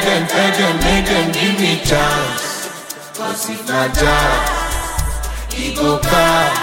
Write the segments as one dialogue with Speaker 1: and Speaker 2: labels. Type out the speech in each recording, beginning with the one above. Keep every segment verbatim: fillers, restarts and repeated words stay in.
Speaker 1: them, tell them, make them give me chance. Cause if not jazz, he go cast.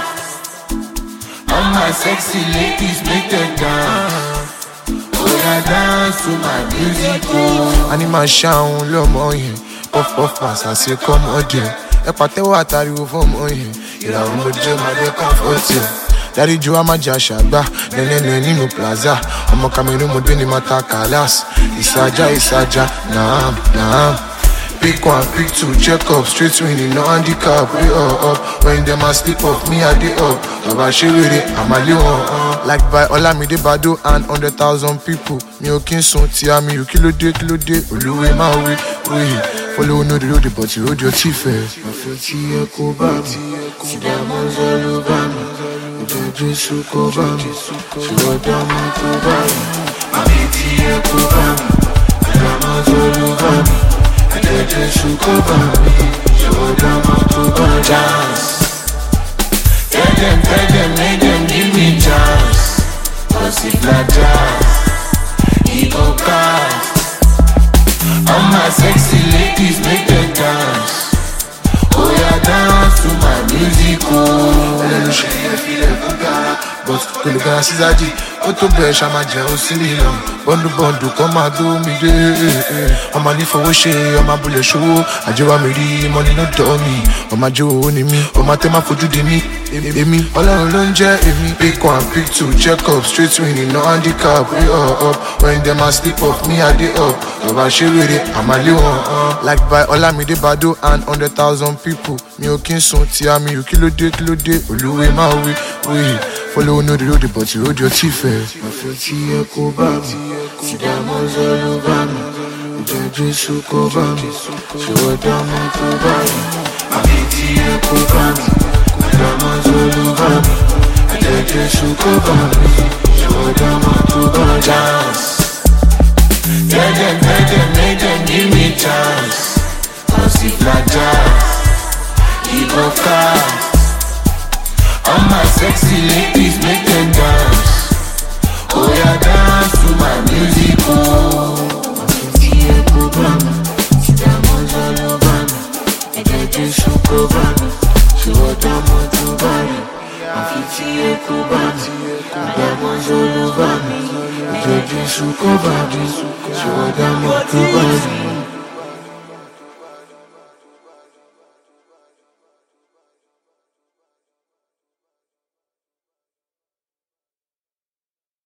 Speaker 1: All my sexy ladies make them dance. Oh, I dance to my music.
Speaker 2: Anima sound, lo moye. Puff puff pass, I say come on there. E patewo atariwo for moye. Ira o mo je ma de comfort you. Daddy Joe ama jashagba, nene nene no plaza. Omo Cameroon mo dwe ni mata kalas. Isaja isaja, naam naam. Pick one, pick two, check up, straight winning, no handicap. We all up, when them a slip off, me a day up. Baba she with it, I'm a little uh. Like by Olamide Bado and hundred thousand people. Me o kin son tia me o kilo de kilo de. Oluwe ma we we. Follow no the road, but you hold your teeth first.
Speaker 1: I feel tia koba, si diamonds all over me. Ujeje su koba, si diamonds koba. I feel tia koba, si diamonds all over me. Ujeje su koba, si diamonds koba. Chance. Tell them, tell them, make them give me chance. Cause if not jazz, he go cast. All my sexy ladies make them dance. Oh yeah, dance to my music. Oh,
Speaker 2: let me show you feel it, but kulu ga sizaji, o to be shama je o sili lo. Bondu bondu come and do me de. I'm a for she, I'm a bullet show. I just want me the money not to me. I'm a Joe ni me, I'm a tema for you de me. Emi, all alone je emi. Pick one, pick two, check up, straight winning, no handicap. We all up, when them a slip off, me a day up. Baba she with it, I'm a little uh. Like by Olamide Bado and hundred thousand people. Me o kin son tia me o kilo de kilo de. Oluwe ma we we. Follow no the road, but you hold your teeth first.
Speaker 1: I feel tia koba, si diamonds all over me. Ujeje su koba, si diamonds koba. I feel tia koba, si diamonds all over me. Ujeje su koba, si diamonds koba. Chance. Tell them, tell them, make them give me chance. Cause if not jazz, he go cast. All my sexy ladies make them dance. Oh yeah, dance to my music. Oh, I can see a program. See diamonds all over me. I get you so program. She want diamonds to buy me. I can see a program. Diamonds all over me. I get you so program. She want diamonds to buy me.